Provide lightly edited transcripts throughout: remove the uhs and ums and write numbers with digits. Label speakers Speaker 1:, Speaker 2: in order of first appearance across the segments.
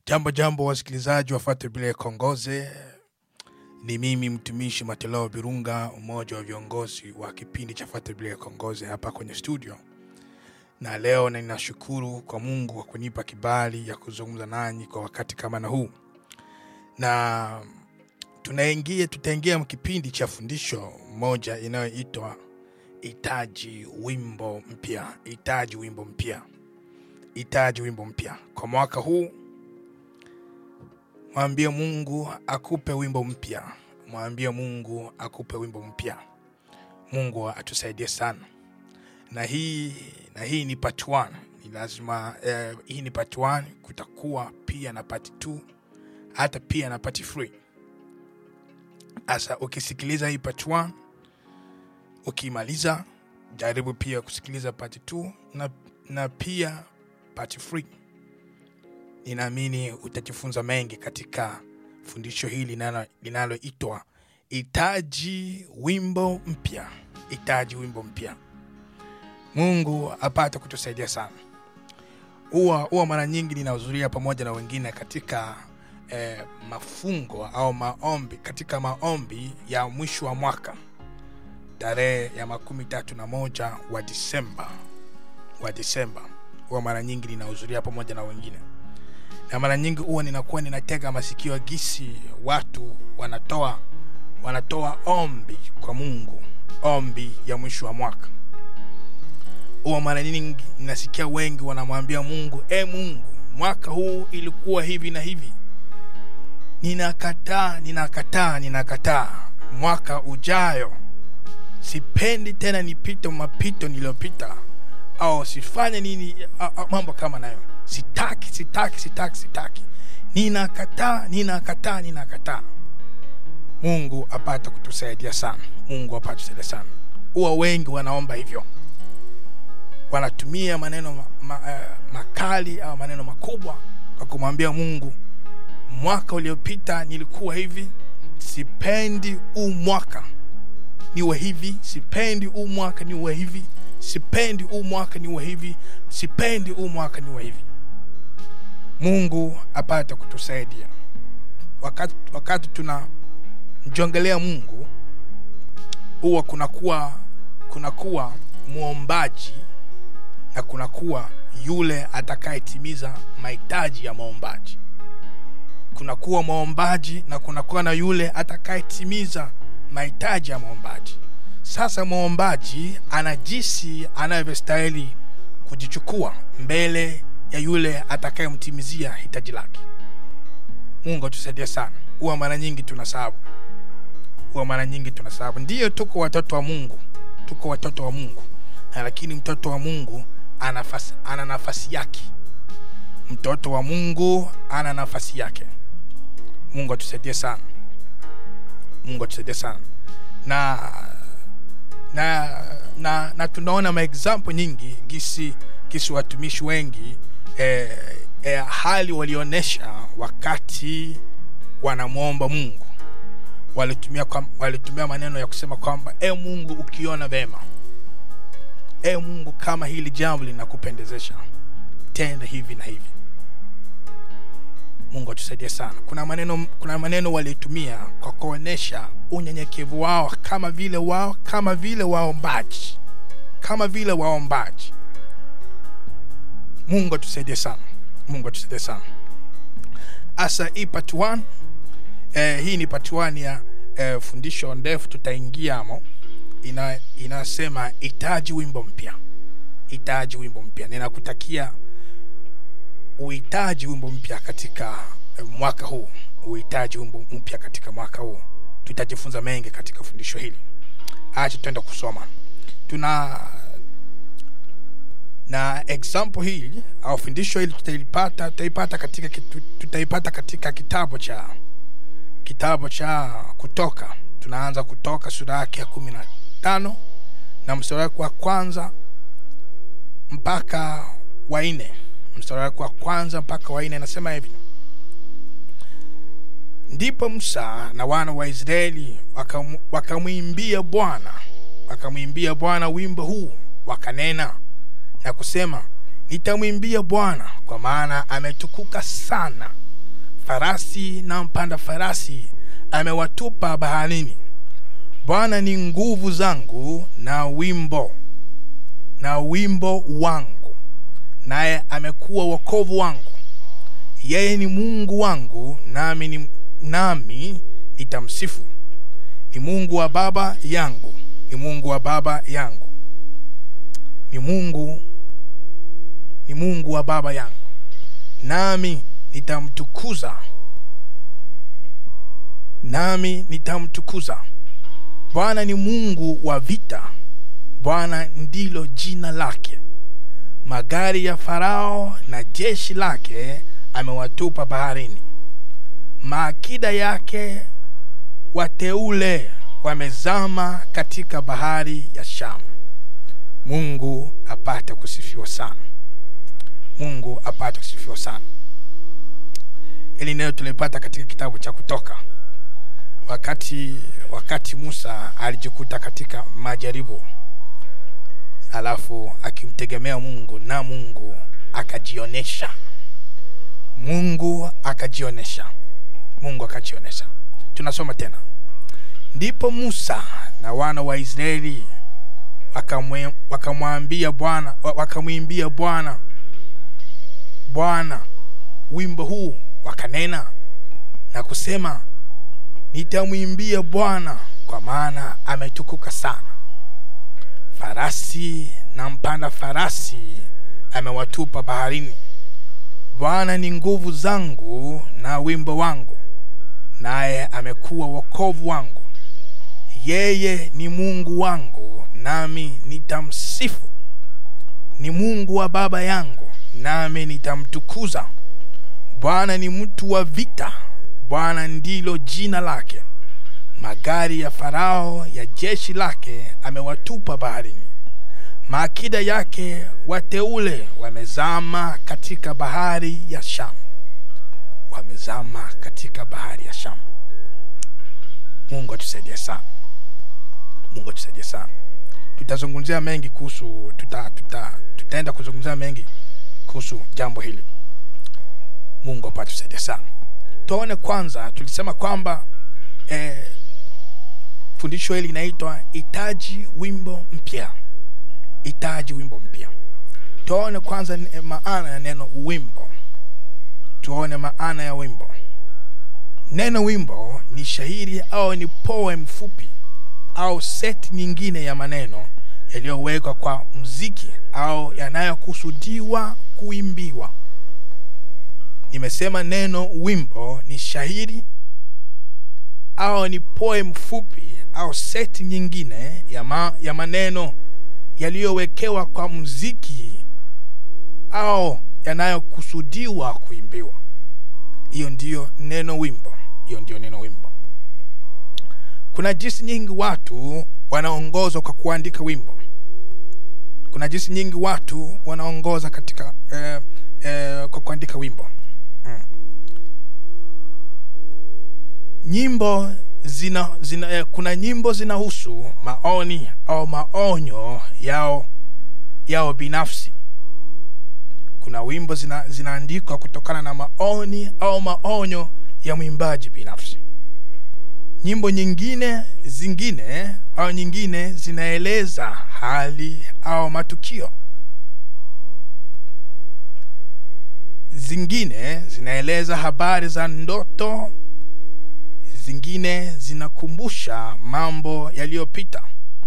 Speaker 1: Jambo wasikilizaji wa Fuata Biblia Kongoze. Ni mimi mtumishi Matelao Birunga, mmoja wa viongozi wa kipindi cha Fuata Biblia Kongoze hapa kwenye studio. Na leo ninashukuru kwa Mungu kwa kunipa kibali ya kuzungumza nanyi kwa wakati kama na huu. Na tutaingia kipindi cha fundisho moja inayoitwa Hitaji wimbo mpya. Hitaji wimbo mpya. Hitaji wimbo mpya. Kwa mwaka huu mwambie Mungu akupe wimbo mpya. Mwambie Mungu akupe wimbo mpya. Mungu atusaidie sana. Na hii ni part 1. Ni lazima hii ni part 1, kutakuwa pia na part 2, hata pia na part 3. Asa ukisikiliza hii part 1, ukimaliza jaribu pia kusikiliza part 2 na pia part 3. Ninaamini utajifunza mengi katika fundisho hili linaloitwa Hitaji wimbo mpya. Hitaji wimbo mpya. Mungu apate kutusaidia sana. Huwa mara nyingi ninahudhuria pamoja na wengine katika mafungo au maombi, katika maombi ya mwisho wa mwaka, tarehe ya 31 wa Disemba. Huwa mara nyingi ninahudhuria pamoja na wengine. Na mara nyingi huwa ninatega masikio gisi watu wanatoa ombi kwa Mungu, ombi ya mwisho wa mwaka. Huwa mara nyingi ninasikia wengi wanamwambia Mungu, Mungu, mwaka huu ilikuwa hivi na hivi. Ninakataa. Mwaka ujayo sipendi tena nipite mapito niliyopita, au sifanye nini mambo kama nayo. Sitaki. Ninakataa. Mungu apate kutusaidia sana. Huwa wengi wanaomba hivyo. Wanatumia maneno makali au maneno makubwa kwa kumwambia Mungu, mwaka uliopita nilikuwa hivi, sipendi huu mwaka niwe hivi, sipendi huu mwaka niwe hivi, sipendi huu mwaka niwe hivi, sipendi huu mwaka niwe hivi. Mungu apate kutusaidia. Wakati tunamjongelea Mungu, huwa kunakuwa muombaji na kunakuwa yule atakayetimiza mahitaji ya muombaji. Kunakuwa muombaji na kunakuwa na yule atakayetimiza mahitaji ya muombaji. Sasa muombaji anajisi anavyostahili kujichukua mbele ya yule atakayemtimizia hitaji lake. Mungu atusaidie sana. Huwa mara nyingi tunasahau. Ndiyo tuko watoto wa Mungu. Lakini mtoto wa Mungu ana nafasi yake. Mtoto wa Mungu ana nafasi yake. Mungu atusaidie sana. Na tunaona maexample nyingi gisi watumishi wengi hali walionesha wakati wanamuomba Mungu. Walitumia maneno ya kusema kwamba Mungu, ukiona vema, Mungu, kama hili jambo linakupendezesha, tenda hivi na hivi. Mungu atusaidie sana. Kuna maneno walitumia kwa kuonesha unyenyekevu wao kama vile waombaji. Mungu atusaidie sana. Asa hii part 1, hii ni part 1 ya fundisho ndefu tutaingiamo. Inasema hitaji wimbo mpya. Ninakutakia uhitaji wimbo mpya katika mwaka huu. Tutajifunza mengi katika fundisho hili. Acha tuende kusoma. Na example hili au fundisho hili tutaipata katika kitabu cha Kutoka. Tunaanza Kutoka sura yake ya 15 na mstari wake wa kwanza mpaka wa 4. Inasema hivi: Ndipo Musa na wana wa Israeli wakamwimbia Bwana wimbo huu, wakanena na kusema, nitamwimbia Bwana kwa maana ametukuka sana, farasi na mpanda farasi amewatupa baharini. Bwana ni nguvu zangu na wimbo wangu, naye amekuwa wokovu wangu. Yeye ni Mungu wangu, nami nitamsifu. Ni Mungu wa baba yangu, ni Mungu wa baba yangu, ni Mungu wa baba yangu, nami nitamtukuza. Bwana ni Mungu wa vita, Bwana ndilo jina lake. Magari ya Farao na jeshi lake amewatupa baharini. Maakida yake wateule wamezama katika bahari ya Shamu. Mungu apate kusifiwa sana. Mungu apate kusifiwa sana. Hili neno tulipata katika kitabu cha Kutoka. Wakati Musa alijikuta katika majaribu, alafu akimtegemea Mungu, na Mungu akajionesha. Mungu akajionesha. Tunasoma tena. Ndipo Musa na wana wa Israeli wakamwimbia Bwana wimbo huu, wakanena na kusema, nitamwimbia Bwana kwa maana ametukuka sana. Farasi na mpanda farasi amewatupa baharini. Bwana ni nguvu zangu na wimbo wangu, naye amekuwa wokovu wangu. Yeye ni Mungu wangu, nami nitamsifu. Ni Mungu wa baba yangu, nami nitamtukuza. Bwana ni mtu wa vita, Bwana ndilo jina lake. Magari ya Farao ya jeshi lake amewatupa baharini. Maakida yake wateule wamezama katika bahari ya Shamu. Mungu atusaidie sana. Tutazungumzia mengi kuhusu tutaenda kuzungumzia mengi kuhusu jambo hili. Mungu atusaidie sana. Tuone kwanza, tulisema kwamba fundisho hili linaitwa hitaji wimbo mpya. Tuone kwanza maana ya neno wimbo. Neno wimbo ni shairi au ni poem fupi au set nyingine ya maneno yaliyowekwa kwa muziki au yanayokusudiwa kuimbiwa. Nimesema neno wimbo ni shairi au ni poem fupi au set nyingine ya maneno yaliyowekewa kwa muziki au yanayokusudiwa kuimbiwa. Hiyo ndio neno wimbo. Kuna jinsi nyingi watu wanaongozwa kwa kuandika wimbo. Kuna jinsi nyingi watu wanaongoza katika kwa kuandika wimbo. Nyimbo kuna nyimbo zinahusu maoni au maonyo yao binafsi. Kuna wimbo zinaandikwa kutokana na maoni au maonyo ya mwimbaji binafsi. Nyimbo nyingine zinaeleza hali au matukio. Zingine zinaeleza habari za ndoto. Zingine zinakumbusha mambo yaliyopita.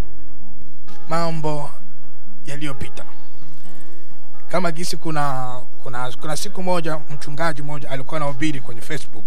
Speaker 1: Kama gisi kuna siku moja mchungaji mmoja alikuwa anahubiri kwenye Facebook.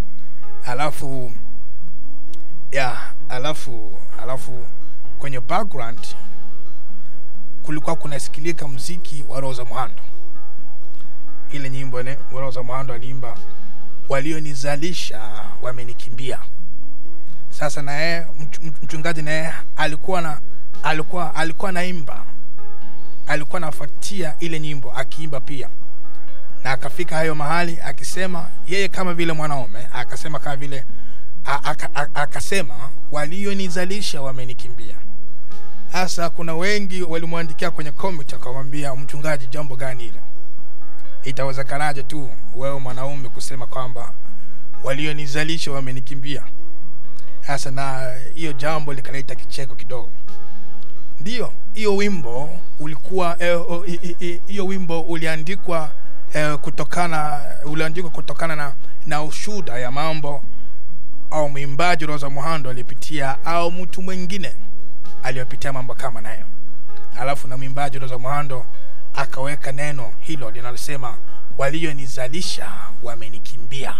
Speaker 1: Alafu kwenye background kulikuwa kunasikilika muziki wa Rose Muhando. Ile nyimbo Rose Muhando aliimba, walionizalisha wamenikimbia. Sasa naye mchungaji naye alikuwa naimba, alikuwa nafuatia ile nyimbo akiimba pia. Na akafika hayo mahali akisema yeye kama vile mwanaume, akasema kama vile akasema walionizalisha wamenikimbia. Sasa kuna wengi walimwandikia kwenye comment akamwambia, mchungaji jambo gani hilo? Itawezekanaje tu wewe mwanaume kusema kwamba walionizalisha wamenikimbia? Sasa na hiyo jambo likaleta kicheko kidogo. Ndio, hiyo wimbo ulikuwa hiyo wimbo uliandikwa kutokana na ushuhuda ya mambo au mwimbaji Rose Muhando alipitia, au mtu mwingine aliyopitia mambo kama nayo. Alafu na mwimbaji Rose Muhando akaweka neno hilo linalosema walionizalisha wamenikimbia.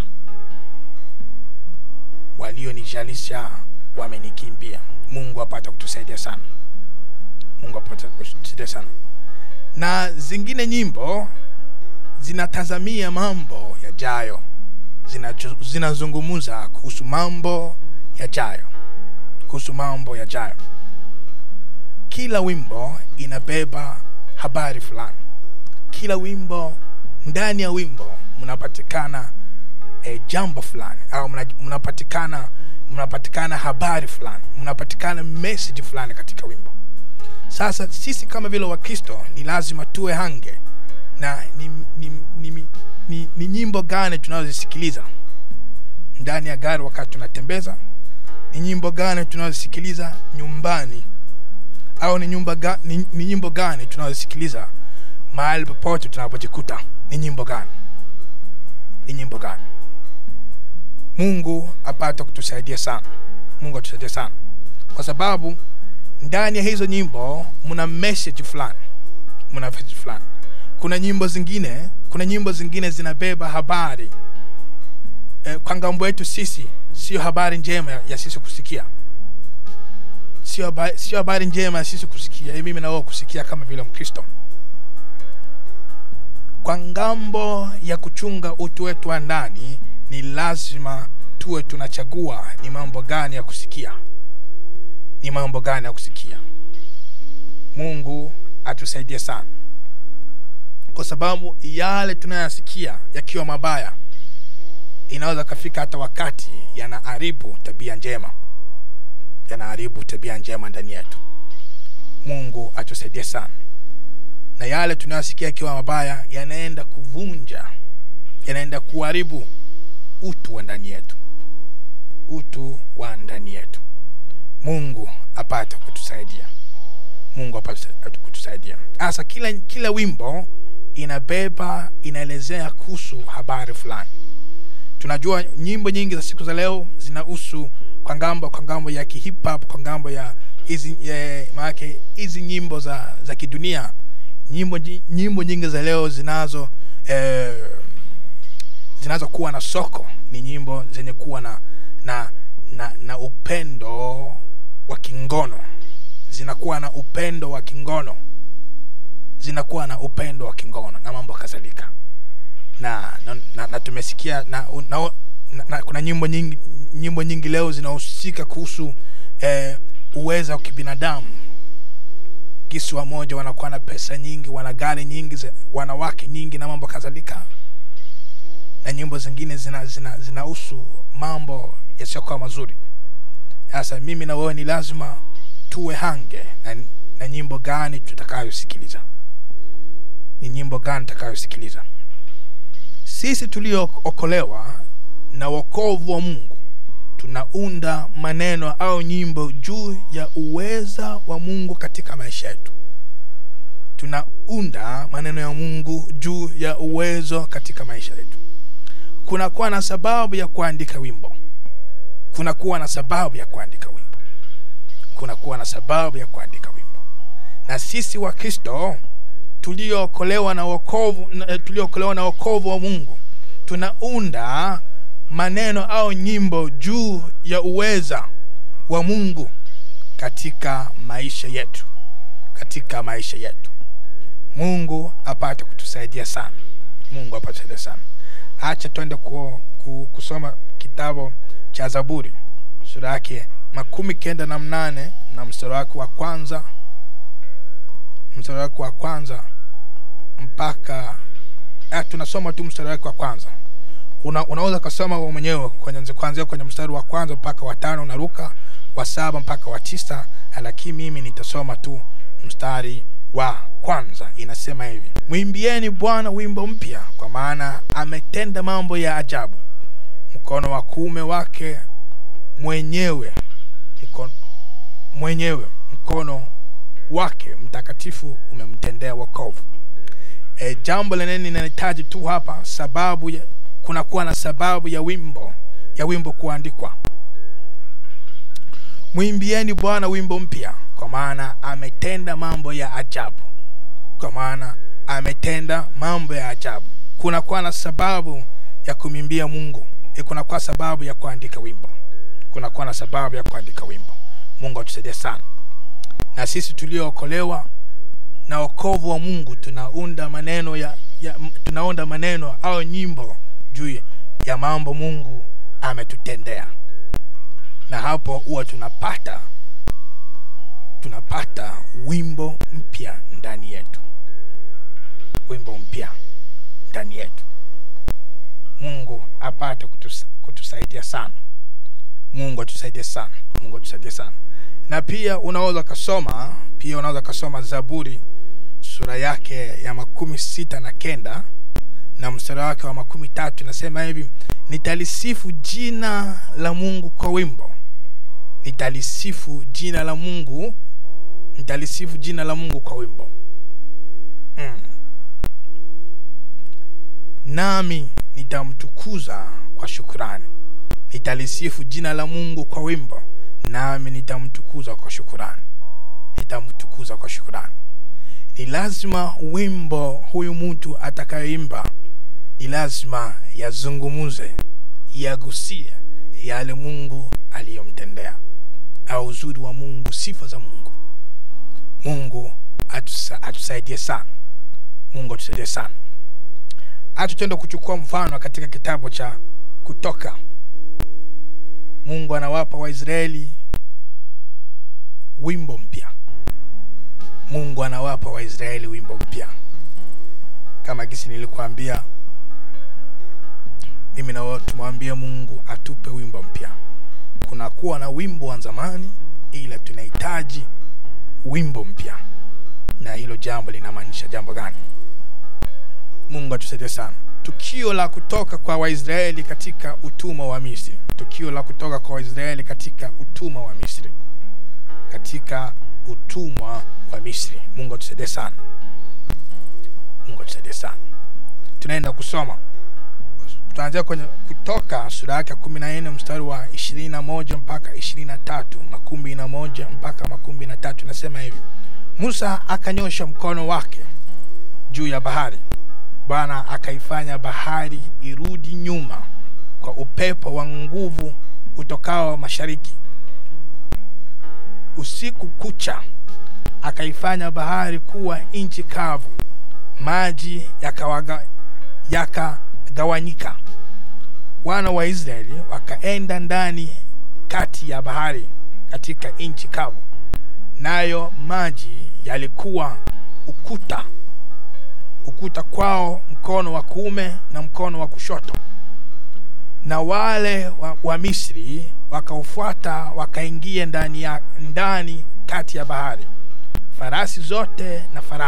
Speaker 1: Walionizalisha wamenikimbia. Mungu apate kutusaidia sana. Mungu apate kutusaidia sana. Na zingine nyimbo zinatazamia mambo yajayo. Zinazungumza kuhusu mambo yajayo. Kuhusu mambo yajayo. Kila wimbo inabeba habari fulani. Kila wimbo, ndani ya wimbo mnapatikana jambo fulani, au mnapatikana habari fulani, mnapatikana message fulani katika wimbo. Sasa sisi kama vile Wakristo ni lazima tuwe hange na ni nyimbo gani tunazosikiliza ndani ya gari wakati tunatembeza, ni nyimbo gani tunazosikiliza nyumbani, au ni nyimbo gani tunazosikiliza mahali popote tunapojikuta. Ni nyimbo gani? Ni nyimbo gani? Mungu apate kutusaidia sana. Mungu atusaidie sana, kwa sababu ndani ya hizo nyimbo mna message fulani. Kuna nyimbo zingine zinabeba habari. Kwa ngambo yetu sisi sio habari njema ya sisi kusikia. Sio habari njema ya sisi kusikia. Mimi na wewe kusikia kama vile Mkristo. Kwa ngambo ya kuchunga utu wetu wa ndani, ni lazima tuwe tunachagua ni mambo gani ya kusikia. Ni mambo gani ya kusikia. Mungu atusaidie sana, kwa sababu yale tunayasikia yakiwa mabaya inaweza kufika hata wakati yanaharibu tabia njema. Yanaharibu tabia njema ndani yetu. Mungu atusaidie sana. Na yale tunayasikia yakiwa mabaya yanaenda kuvunja, yanaenda kuharibu utu wa ndani yetu. Utu wa ndani yetu. Mungu apate kutusaidia. Mungu apate kutusaidia. Sasa kila wimbo inaelezea kuhusu habari fulani. Tunajua nyimbo nyingi za siku za leo zinahusu kwa ngambo ya hip hop, kwa ngambo ya hizi nyimbo za kidunia. Nyimbo nyingi za leo zinazo kuwa na soko. Ni nyimbo zenye kuwa na upendo wa kingono. Zinakuwa na upendo wa kingono. Na mambo kadhalika. Na tumesikia na kuna nyimbo nyingi leo zinahusika kuhusu uwezo wa kibinadamu. Kisi wamoja wanakuwa na pesa nyingi, wana gari nyingi, wanawake nyingi na mambo kadhalika. Na nyimbo zingine zinahusu mambo yasiyokuwa mazuri. Sasa mimi na wewe ni lazima tuwe hange na nyimbo gani tutakayosikiliza. Ni nyimbo gani tutakayosikiliza. Sisi tuliookolewa na wokovu wa Mungu tunaunda maneno au nyimbo juu ya uweza wa Mungu katika maisha yetu. Tunaunda maneno ya Mungu juu ya uwezo katika maisha yetu. Kunakuwa na sababu ya kuandika wimbo. Na sisi wa Kristo tuliookolewa na wokovu wa Mungu tunaunda maneno au nyimbo juu ya uweza wa Mungu katika maisha yetu. Mungu apate kutusaidia sana. Acha tuende kusoma kitabu cha Zaburi sura yake 98 na mstari wake wa kwanza mpaka tunasoma tu mstari wake wa kwanza. Unaweza kusoma wewe mwenyewe kuanzia kwenye mstari wa kwanza mpaka wa 5, unaruka wa 7 mpaka wa 9, lakini mimi nitasoma tu mstari wa kwanza inasema hivi: mwimbieni Bwana wimbo mpya, kwa maana ametenda mambo ya ajabu. Mkono wa kuume wake mwenyewe mkono wake mtakatifu umemtendea wokovu. Jambo la nini ninahitaji tu hapa, sababu kuna kuwa na sababu ya wimbo kuandikwa. Mwimbieni Bwana wimbo mpya, kwa maana ametenda mambo ya ajabu. Kwa maana ametenda mambo ya ajabu. Kuna kuwa na sababu ya kumwimbia Mungu. Kuna kuwa sababu ya kuandika wimbo. Kuna kuwa na sababu ya kuandika wimbo. Mungu atusaidie sana. Na sisi tuliookolewa na wokovu wa Mungu tunaunda maneno au nyimbo juu ya mambo Mungu ametutendea. Na hapo huwa tunapata wimbo mpya ndani yetu. Wimbo mpya ndani yetu. Mungu apate kutusaidia sana. Mungu atusaidie sana. Na pia unaweza kusoma Zaburi sura yake ya 69 na mstari wake wa 13. Inasema hivi: nitalisifu jina la Mungu kwa wimbo. Nitalisifu jina la Mungu kwa wimbo. Nami nitamtukuza kwa shukrani. Nitalisifu jina la Mungu kwa wimbo, nami nitamtukuza kwa shukrani. Ni lazima wimbo huyu mtu atakayoimba ni lazima yazungumuze, yagusie yale Mungu aliyomtendea, au uzuri wa Mungu, sifa za Mungu. Mungu atusaidie sana. Tutenda kuchukua mfano katika kitabu cha Kutoka. Mungu anawapa Waisraeli wimbo mpya. Kama gisi nilikuambia, mimi na wewe tumwambie Mungu atupe wimbo mpya. Kuna kuwa na wimbo wa zamani, ila tunahitaji wimbo mpya. Na hilo jambo linamaanisha jambo gani? Mungu atusaidie sana. Tukio la kutoka kwa Waisraeli katika utumwa wa Misri. Mungu atusaidie sana. Tunaenda kusoma. Tutaanzia kwenye Kutoka sura yake 14 mstari wa 21 mpaka 23, 21 mpaka 23. Nasema hivi: Musa akanyosha mkono wake juu ya bahari. Bwana akaifanya bahari irudi nyuma kwa upepo wa nguvu utokao mashariki. Usiku kucha akaifanya bahari kuwa nchi kavu. Maji yakagawanyika. Wana wa Israeli wakaenda ndani kati ya bahari katika nchi kavu, nayo maji yalikuwa ukuta kwao mkono wa kuume na mkono wa kushoto. Na wale wa Misri wakaufuata, wakaingia ndani kati ya bahari, farasi zote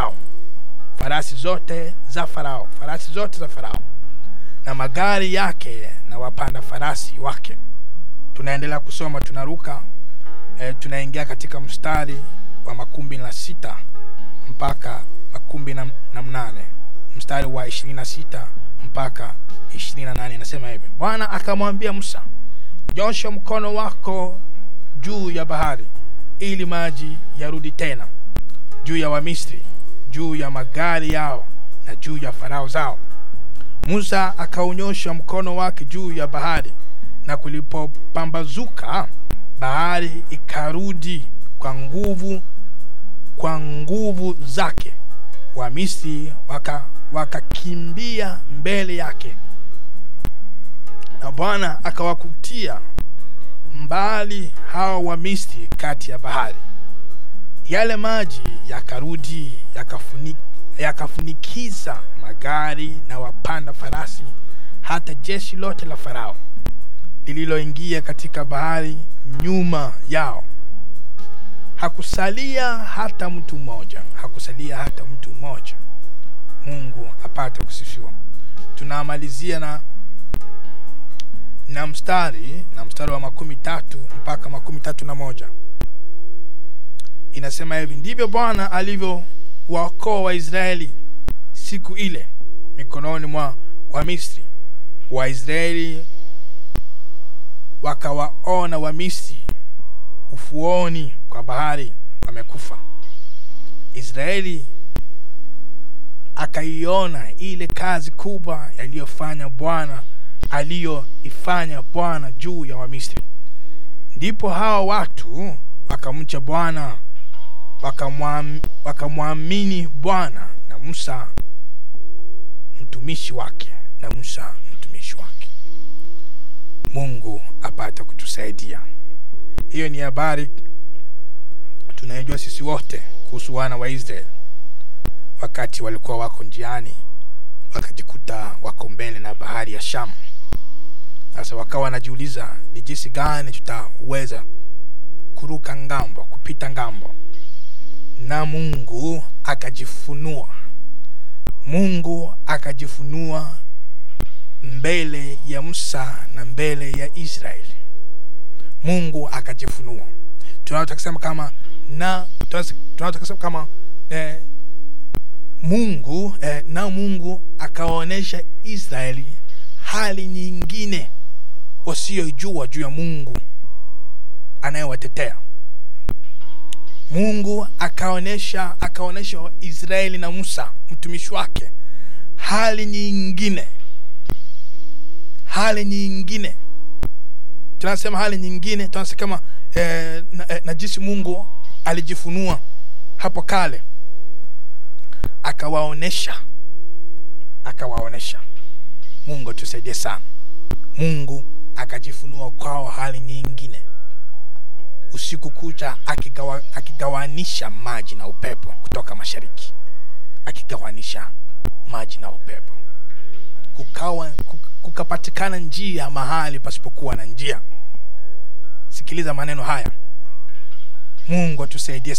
Speaker 1: za Farao na magari yake na wapanda farasi wake. Tunaendelea kusoma, tunaruka tunaingia katika mstari wa 16 mpaka 18, mstari wa 26 mpaka 28. Nasema hivi: Bwana akamwambia Musa, nyosha mkono wako juu ya bahari ili maji yarudi tena juu ya Wamisri, juu ya magari yao na juu ya farao zao. Musa akaunyosha mkono wake juu ya bahari, na kulipopambazuka bahari ikarudi kwa nguvu zake. Wamisri wakakimbia mbele yake, na Bwana akawakutia mbali hao Wamisri kati ya bahari. Yale maji yakarudi yakafunikiza magari na wapanda farasi, hata jeshi lote la Farao lililoingia katika bahari nyuma yao. hakusalia hata mtu mmoja. Mungu apate kusifiwa. Tunamalizia na mstari wa 13 mpaka 31. Inasema hivi: ndivyo Bwana alivyowaokoa Waisraeli siku ile mikononi mwa Wamisri. Waisraeli wakawaona Wamisri ufuoni kwa bahari wamekufa. Israeli akaiona ile kazi kubwa aliyoifanya Bwana juu ya Wamisri. Ndipo hao watu wakamcha Bwana, wakamwamini Bwana na Musa mtumishi wake. Mungu apata kutusaidia. Hiyo ni habari tunayojua sisi wote kuhusu wana wa Israeli. Wakati walikuwa wako njiani, wakajikuta wako mbele na bahari ya Shamu. Sasa wakawa wanajiuliza ni jinsi gani tutaweza kuruka ngambo, kupita ngambo. Na Mungu akajifunua mbele ya Musa na mbele ya Israeli. Mungu akajifunua. Tunataka kusema kama Mungu akaonesha Israeli hali nyingine wasiyojua juu ya Mungu anayewatetea. Mungu akaonesha Israeli na Musa mtumishi wake hali nyingine. Tunasema hali nyingine, tunasema kama na jinsi Mungu alijifunua hapo kale. Akawaonesha. Mungu tusaidie sana. Mungu akajifunua kwao hali nyingine. Usiku kucha akigawanisha maji na upepo kutoka mashariki. Kukapatikana njia mahali pasipokuwa na njia. Sikiliza maneno haya. Mungu atusaidie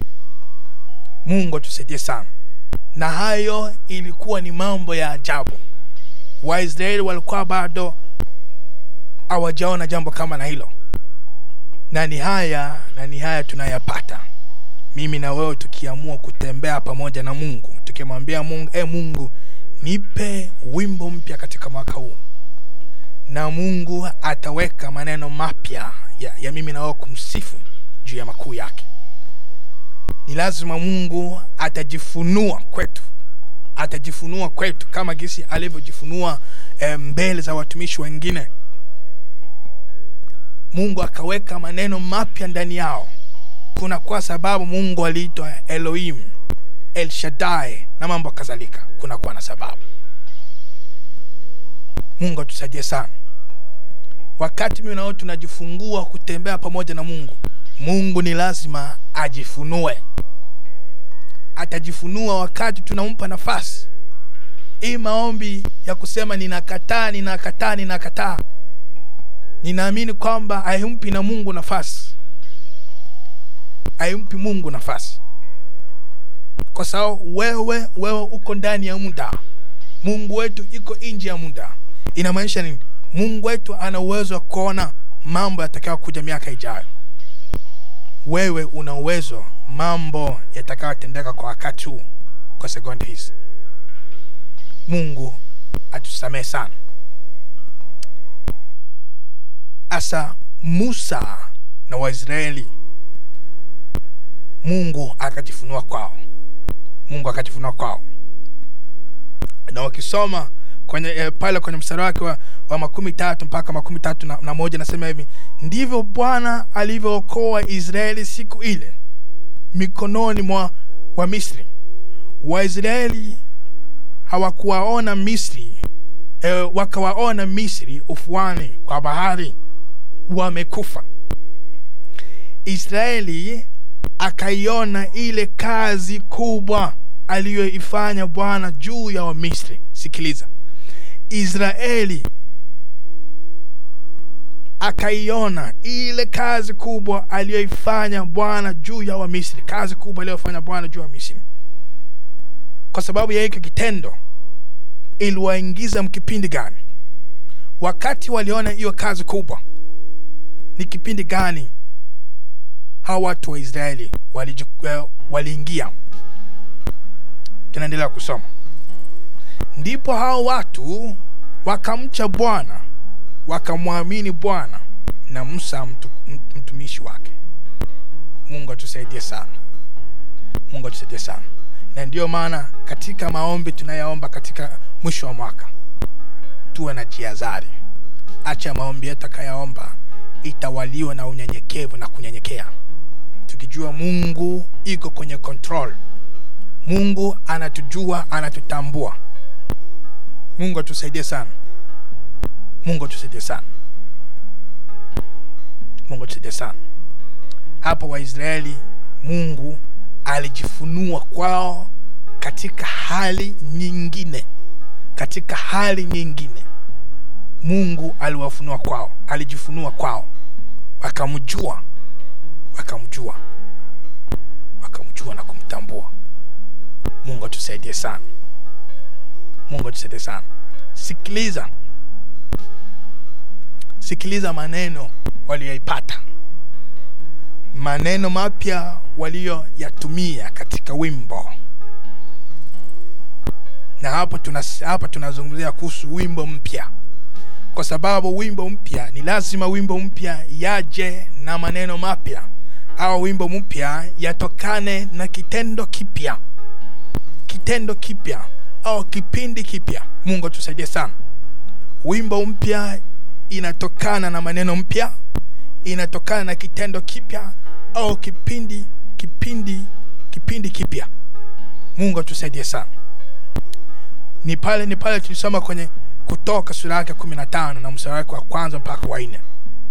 Speaker 1: sana. Na hayo ilikuwa ni mambo ya ajabu. Waisraeli walikuwa bado hawajaona jambo kama na hilo. Na ni haya tunayapata. Mimi na wewe tukiamua kutembea pamoja na Mungu, tukimwambia Mungu, Mungu, nipe wimbo mpya katika mwaka huu. Na Mungu ataweka maneno mapya ya mimi na wewe kumsifu juu ya makuu yake. Ni lazima Mungu atajifunua kwetu kama gisi alivyojifunua mbele za watumishi wengine. Mungu akaweka maneno mapya ndani yao. Kuna kwa sababu Mungu aliitwa Elohim, El Shaddai na mambo kadhalika. Kuna kwa na sababu. Mungu atusaidie sana. Wakati mimi na wewe tunajifungua kutembea pamoja na Mungu, Mungu ni lazima ajifunue. Atajifunua wakati tunampa nafasi. Hii maombi ya kusema ninakataa. Ninaamini kwamba haimpi na Mungu nafasi. Kwa sababu wewe uko ndani ya muda. Mungu wetu iko nje ya muda. Inamaanisha nini? Mungu wetu ana uwezo wa kuona mambo yatakayo kuja miaka ijayo. Wewe una uwezo mambo yatakayotendeka kwa wakati huu, kwa sekunde hizi. Mungu atusamehe sana. Asa Musa na Waisraeli, Mungu akajifunua kwao. Na wakisoma pale kwenye mstari wake wa 13 mpaka 31 nasema hivi: ndivyo Bwana alivyookoa Israeli siku ile mikononi mwa Wamisri. Waisraeli hawakuwaona Misri, wakawaona Misri ufuani kwa bahari wamekufa. Israeli akaiona ile kazi kubwa aliyoifanya Bwana juu ya Wamisri. Sikiliza. Israeli akaiona ile kazi kubwa aliyoifanya Bwana juu ya Wamisri, kazi kubwa aliyofanya Bwana juu ya Wamisri. Kwa sababu ya hiki kitendo iliwaingiza mkipindi gani? Wakati waliona hiyo kazi kubwa, ni kipindi gani hawa watu wa Israeli waliingia? Tunaendelea kusoma. Ndipo hao watu wakamcha Bwana, wakamwamini Bwana na Musa mtumishi wake. Mungu atusaidie sana. Mungu atusaidie sana. Na ndio maana katika maombi tunayaomba katika mwisho wa mwaka, tuwe na jihadhari. Acha maombi yetu kayaomba itawaliwa na unyenyekevu na kunyenyekea, tukijua Mungu iko kwenye control. Mungu anatujua, anatutambua. Mungu atusaidie sana. Mungu atusaidie sana. Mungu atusaidie sana. Hapo Waisraeli, Mungu alijifunua kwao katika hali nyingine. Katika hali nyingine Mungu aliwafunua kwao, alijifunua kwao. Wakamjua na kumtambua. Mungu atusaidie sana. Mungu atusaidie sana. Sikiliza maneno walioipata, maneno mapya walioyatumia katika wimbo. Na hapa tunazungumzia kuhusu wimbo mpya. Kwa sababu wimbo mpya, ni lazima wimbo mpya yaje na maneno mapya, au wimbo mpya yatokane na kitendo kipya. Kitendo kipya au kipindi kipya. Mungu atusaidie sana. Wimbo mpya inatokana na maneno mpya, inatokana na kitendo kipya au kipindi kipya. Mungu atusaidie sana. Ni pale tulisoma kwenye Kutoka sura yake 15 na mstari wake wa kwanza mpaka wa 4.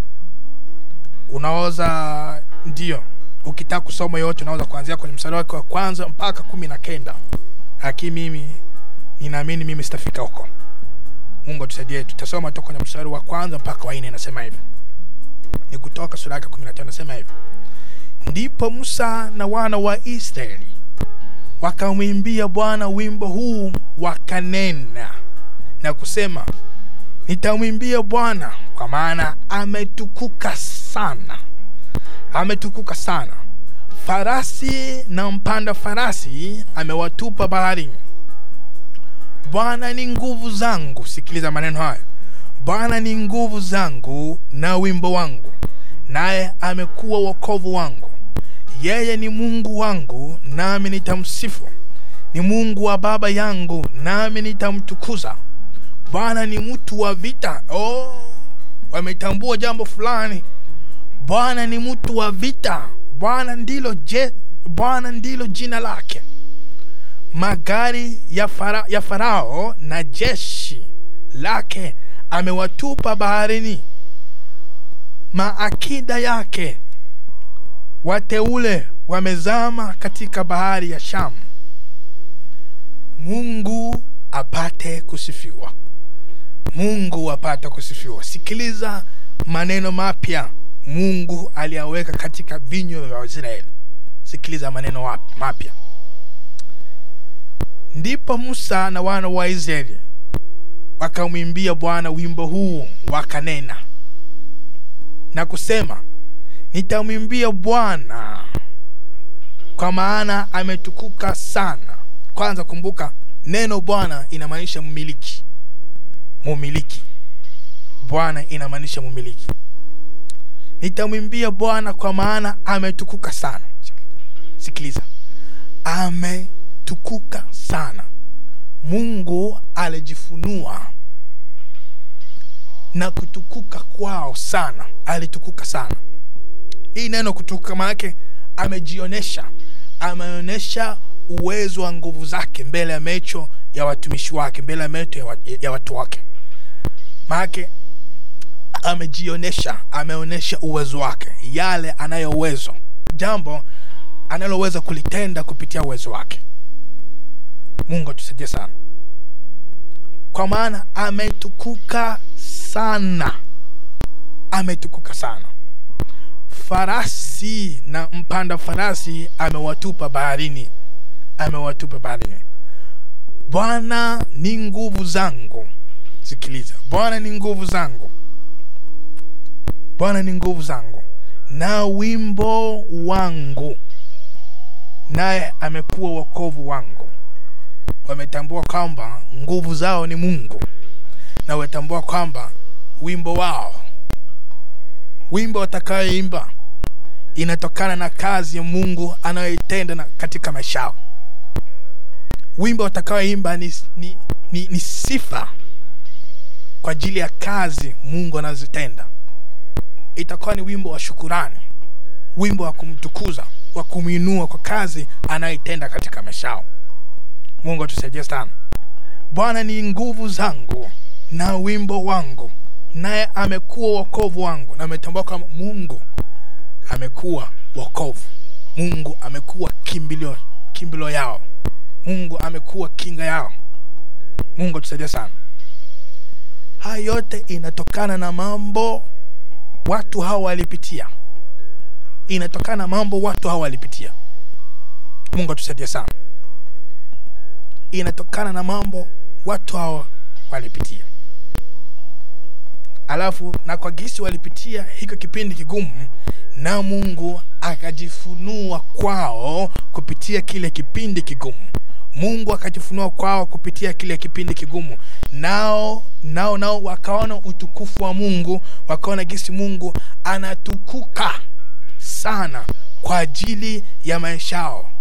Speaker 1: Unaweza ndio ukitaka kusoma yote unaweza kuanzia kwenye mstari wake wa kwanza mpaka 19. Lakini mimi ninaamini mimi sitafika huko. Mungu atusaidie. Tutasoma toka kwenye mstari wa kwanza mpaka wa 4. Nasema hivi. Ni Kutoka sura yake 15, nasema hivi. Ndipo Musa na wana wa Israeli wakamwimbia Bwana wimbo huu, wakanena na kusema, nitamwimbia Bwana kwa maana ametukuka sana. Ametukuka sana. Farasi na mpanda farasi amewatupa baharini. Bwana ni nguvu zangu. Sikiliza maneno haya. Bwana ni nguvu zangu na wimbo wangu, naye amekuwa wokovu wangu. Yeye ni Mungu wangu, nami nitamsifu. Ni Mungu wa baba yangu, nami nitamtukuza. Bwana ni mtu wa vita. Wametambua jambo fulani. Bwana ni mtu wa vita. Bwana ndilo jina lake. Magari ya Farao na jeshi lake amewatupa baharini. Maakida yake wateule wamezama katika bahari ya Shamu. Mungu apate kusifiwa. Mungu apate kusifiwa. Sikiliza maneno mapya Mungu aliyaweka katika vinywa vya Israeli. Sikiliza maneno mapya. Ndipo Musa na wana wa Israeli wakamwimbia Bwana wimbo huu, wakanena na kusema, nitamwimbia Bwana kwa maana ametukuka sana. Kwanza kumbuka, neno Bwana inamaanisha mmiliki. Bwana inamaanisha mmiliki. Nitamwimbia Bwana kwa maana ametukuka sana. Sikiliza. Ametukuka sana. Mungu alijifunua na kutukuka kwao sana. Alitukuka sana. Hii neno kutukuka maana yake amejionesha. Ameonesha uwezo wa nguvu zake mbele ya macho ya watumishi wake, mbele ya macho ya watu wake. Maana amejionesha, ameonesha uwezo wake, yale anayo uwezo, jambo analoweza kulitenda kupitia uwezo wake. Mungu atusaidie sana. Kwa maana ametukuka sana. ametukuka sana. Farasi na mpanda farasi amewatupa baharini. Bwana ni nguvu zangu. Sikiliza, Bwana ni nguvu zangu. Bwana ni nguvu zangu na wimbo wangu, naye amekuwa wokovu wangu. Wametambua kwamba nguvu zao ni Mungu, na wametambua kwamba wimbo watakayoimba inatokana na kazi ya Mungu anayoitenda katika maisha yao. Wimbo watakayoimba ni sifa kwa ajili ya kazi Mungu anazotenda. Itakuwa ni wimbo wa shukrani, wimbo wa kumtukuza, wa kumuinua kwa kazi anayoitenda katika maisha yao. Mungu atusaidie sana. Bwana ni nguvu zangu na wimbo wangu, naye amekuwa wokovu wangu. Na umetambua kama Mungu amekuwa wokovu. Mungu amekuwa kimbilio yao. Mungu amekuwa kinga yao. Mungu atusaidie sana. Haya yote inatokana na mambo watu hawa walipitia. Mungu atusaidie sana. Inatokana na mambo watu hawa walipitia. Alafu na kwa gisi walipitia hiko kipindi kigumu, na Mungu akajifunua kwao kupitia kile kipindi kigumu. Nao wakaona utukufu wa Mungu, wakaona gisi Mungu anatukuka sana kwa ajili ya maisha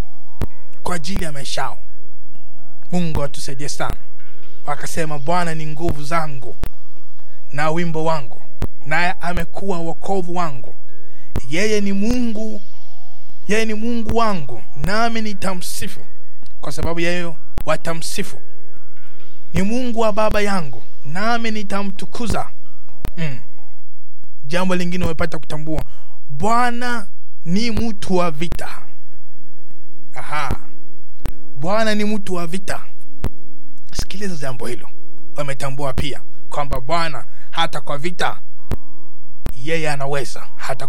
Speaker 1: yao. Mungu atusaidie sana. Wakasema Bwana ni nguvu zangu na wimbo wangu, naye amekuwa wokovu wangu. Yeye ni Mungu wangu, nami nitamsifu, kwa sababu yeye watamsifu. Ni Mungu wa baba yangu, nami nitamtukuza. Jambo lingine umepata kutambua, Bwana ni mtu wa vita. Bwana ni mtu wa vita. Sikiliza jambo hilo. Wametambua pia kwamba Bwana hata kwa vita yeye anaweza.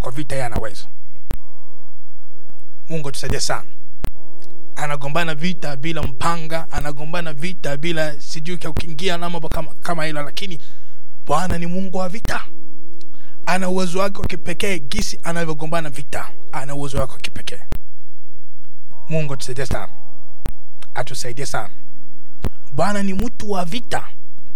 Speaker 1: Mungu tusaidie sana. Anagombana vita bila mpanga, anagombana vita bila sijui kuingia na mambo kama hilo, lakini Bwana ni Mungu wa vita. Ana uwezo wake wa kipekee gisi anavyogombana vita. Ana uwezo wake wa kipekee. Mungu tusaidie sana. Atusaidie sana. Bwana ni mtu wa vita.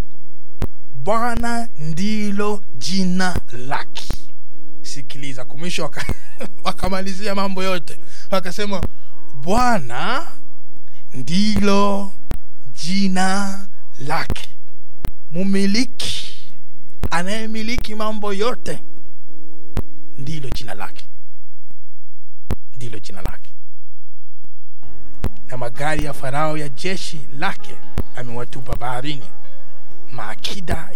Speaker 1: Bwana ndilo jina lake. Sikiliza, kumisho wakamalizia mambo yote. Wakasema Bwana ndilo jina lake. Mumiliki, anayemiliki mambo yote, ndilo jina lake. Na magari ya Farao ya jeshi lake amewatupa baharini. Maakida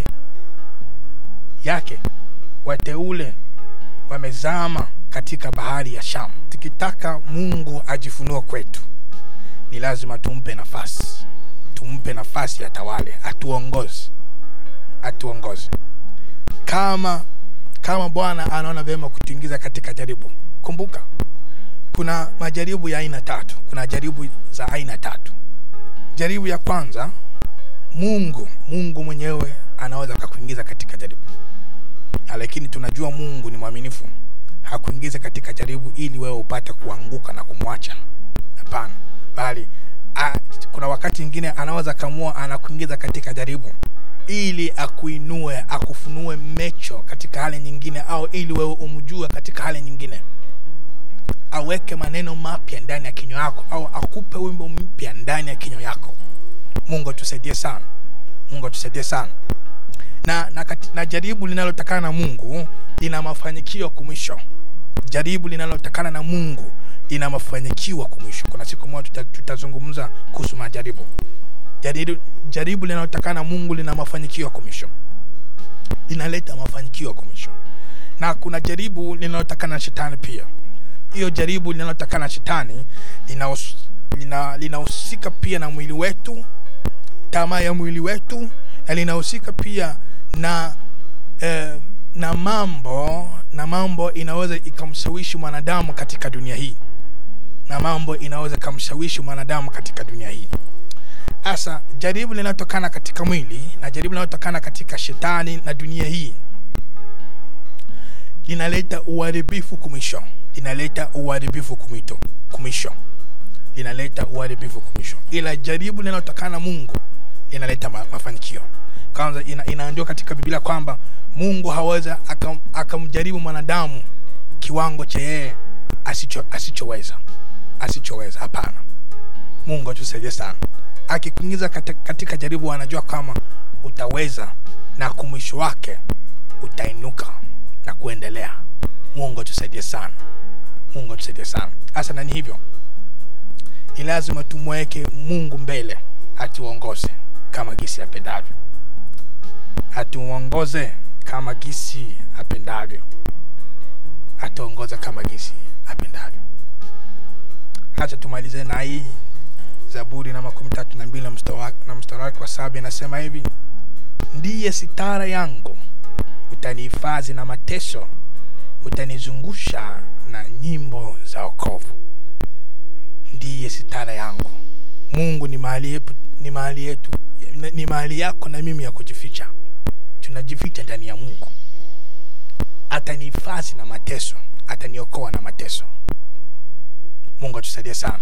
Speaker 1: yake wateule wamezama katika bahari ya Shamu. Tukitaka Mungu ajifunue kwetu, ni lazima tumpe nafasi atawale, atuongoze. Kama Bwana anaona vema kutuingiza katika jaribu. Kumbuka, kuna majaribu ya aina 3. Kuna jaribu za aina 3. Jaribu ya kwanza, Mungu mwenyewe anaweza kukuingiza katika jaribu. Lakini tunajua Mungu ni mwaminifu. Hakuingiza katika jaribu ili wewe upate kuanguka na kumwacha. Hapana. Bali kuna wakati mwingine anaweza kamua anakuingiza katika jaribu ili akuinue, akufunue mecho katika hali nyingine, au ili wewe umjue katika hali nyingine. Aweke maneno mapya ndani ya kinywa yako, au akupe wimbo mpya ndani ya kinywa yako. Mungu tusaidie sana. Na jaribu linalotokana na Mungu lina mafanikio kumwisho. Kuna siku moja tutazungumza kuhusu majaribu. Jaribu linalotokana na Mungu lina mafanikio kumwisho. Linaleta mafanikio kumwisho. Na kuna jaribu linalotokana na shetani pia. Hiyo jaribu linalotokana na shetani linahusika pia na mwili wetu, tamaa ya mwili wetu, na linahusika pia na mambo inaweza ikamshawishi mwanadamu katika dunia hii. Asa jaribu linalotokana katika mwili na jaribu linalotokana katika shetani na dunia hii linaleta uharibifu kumisho. Ila jaribu linalotokana Mungu linaleta mafanikio. Kwanza inaandikwa katika Biblia kwamba Mungu haweza akamjaribu mwanadamu kiwango cha yeye asichoweza. Hapana. Mungu atusaidie sana. Akikuingiza katika jaribu anajua kama utaweza na kumwisho wake utainuka na kuendelea. Mungu atusaidie sana. Hasa na ni hivyo, ni lazima tumweke Mungu mbele, atuongoze kama gisi apendavyo. Acha tumalize na hii Zaburi namba 32 na mstari wake wa 7 inasema hivi: ndiye sitara yangu, utanihifadhi na mateso, utanizungusha na nyimbo za wokovu. Ndiye sitara yangu. Mungu ni mahali yetu, ni mahali yako na mimi ya kujificha. Tunajificha ndani ya Mungu. Atanihifadhi na mateso, ataniokoa na mateso. Mungu atusaidie sana.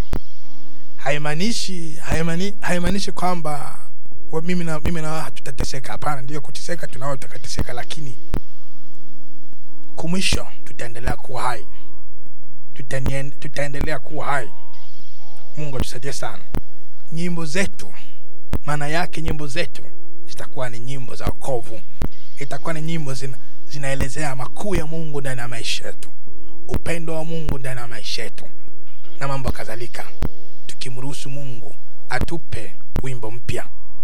Speaker 1: Haimaanishi kwamba mimi na hatutateseka. Hapana, ndio kuteseka, tunao tutakateseka, lakini kumwisho tutaendelea kuwa hai. Tutaendelea kuwa hai. Mungu atusaidie sana. Nyimbo zetu, maana yake nyimbo zetu zitakuwa ni nyimbo za wokovu. Itakuwa ni nyimbo zinaelezea makuu ya Mungu ndani ya maisha yetu, upendo wa Mungu ndani ya maisha yetu na mambo kadhalika, tukimruhusu Mungu atupe wimbo mpya.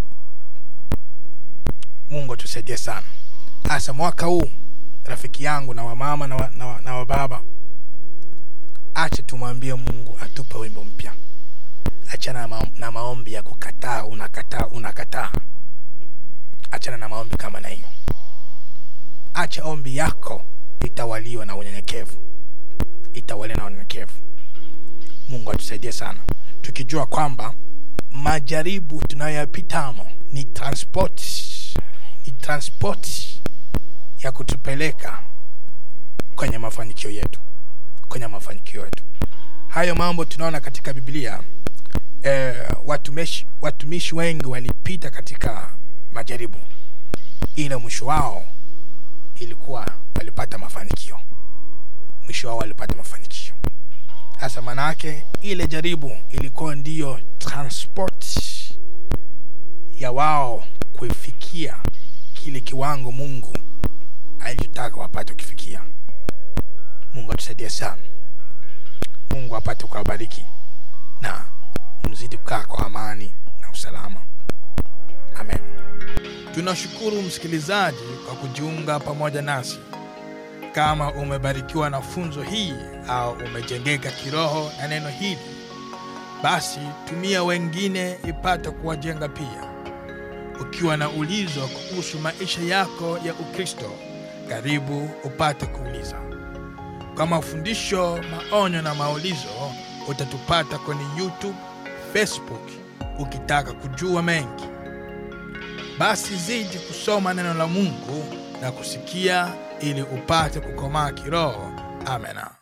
Speaker 1: Mungu atusaidie sana. Hasa mwaka huu, rafiki yangu na wamama na wababa, acha tumwambie Mungu atupe wimbo mpya. Achana na maombi ya kukataa, unakataa. Achana na maombi kama na hiyo. Acha ombi yako itawaliwe na unyenyekevu. Mungu atusaidie sana. Tukijua kwamba majaribu tunayoyapitamo ni transport ya kutupeleka kwenye mafanikio yetu. Hayo mambo tunaona katika Biblia. Watumishi wengi walipita katika majaribu, ila mwisho wao ilikuwa walipata mafanikio. Hasa manake ile jaribu ilikuwa ndiyo transport ya wao kufikia kile kiwango Mungu alitaka wapate kufikia. Mungu atusaidie sana. Mungu apate kuwabariki na mzidi kukaa kwa amani na usalama. Amen. Tunashukuru msikilizaji kwa kujiunga pamoja nasi. Kama umebarikiwa na funzo hii au umejengeka kiroho na neno hili, basi tumia wengine ipate kuwajenga pia. Ukiwa na ulizo kuhusu maisha yako ya Ukristo, karibu upate kuuliza. Kama fundisho, maonyo na maulizo, utatupata kwenye YouTube, Facebook ukitaka kujua mengi. Basi zidi kusoma neno la Mungu na kusikia ili upate kukomaa kiroho. Amen.